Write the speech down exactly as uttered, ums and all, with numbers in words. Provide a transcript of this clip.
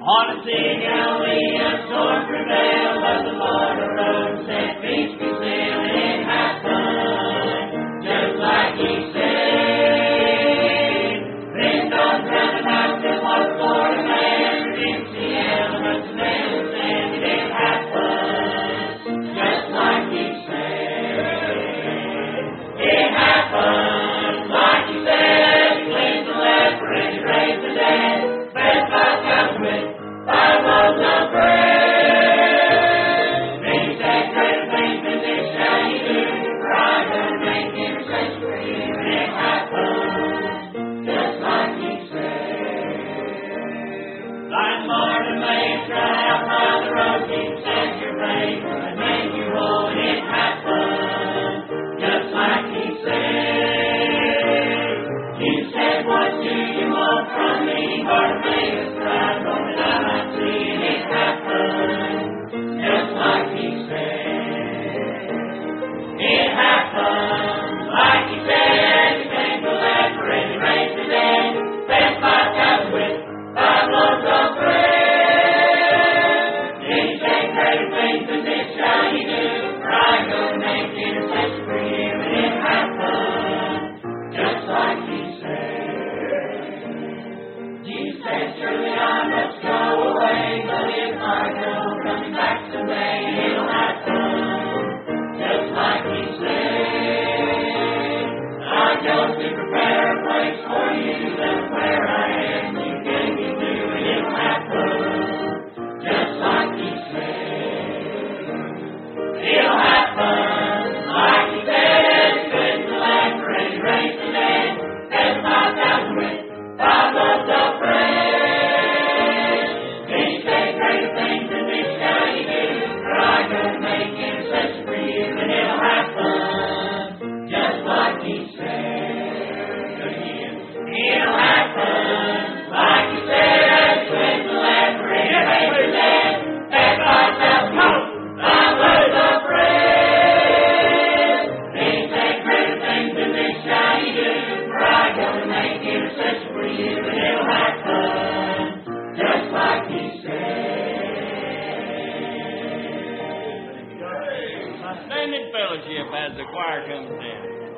On the sea Galilee a storm prevailed, but the Lord arose, set peace be still, and it happened just like He said. Then storms round about them walked o'er the land, against the elements and men and sand, and it happened just like He said. It happened like He said. He cleansed the leper and He raised the dead. Fed five thousand with five loaves of bread. Then He said, greater things than this shall ye do, for I will make intercession for you. And it happened just like He said. Blind Bartimaeus cried out by the road, confess your faith and make you whole. And it happened just like He said. You said, what do you want from me? Bartimaeus cried, Lord, that I might see. And it happened just like He said. It happened like He said. He came the leper and He raised the dead. Fed five thousand with five loaves of bread. Then He said, greater things than this shall ye do, for I go make intercession for you. And it happened just like He said. Jesus said, surely I must go away, but if I go, coming back someday, it'll happen just like He said. I go to prepare a place for you, that's where I am, you gave me to, and it'll happen just like He said. It'll happen like He said. He cleansed the leper and He raised the dead. Fed five thousand with five loaves of bread. Then He said, greater things than this shall ye do, for I go to make intercession for you. And it'll happen just like He said. It'll happen like He said. He cleansed the leper and He raised the dead. Fed five thousand with five loaves of bread. Then He said, greater things than this shall ye do, for I go to make intercession for you. And it'll happen just like He said. Splendid fellowship as the choir comes in.